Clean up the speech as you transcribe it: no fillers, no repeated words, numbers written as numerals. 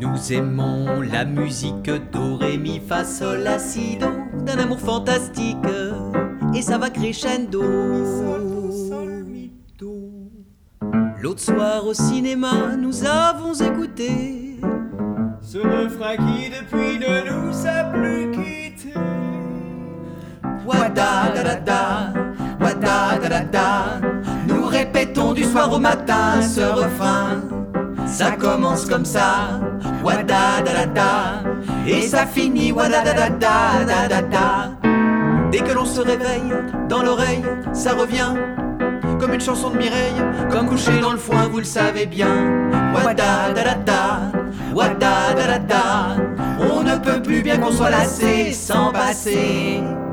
Nous aimons la musique do, ré, mi, fa, sol, la, si, do, d'un amour fantastique, et ça va crescendo. L'autre soir au cinéma, nous avons écouté ce refrain qui depuis ne nous a plus quittés. Wada da da da, wada da da da. Nous répétons du soir au matin ce refrain. Ça commence comme ça, wada da da da, et ça finit wada da da da da da da. Dès que l'on se réveille, dans l'oreille, ça revient comme une chanson de Mireille, comme couché dans le foin, vous le savez bien. Wada da da da, wada da da da. On ne peut plus bien qu'on soit lassé sans passer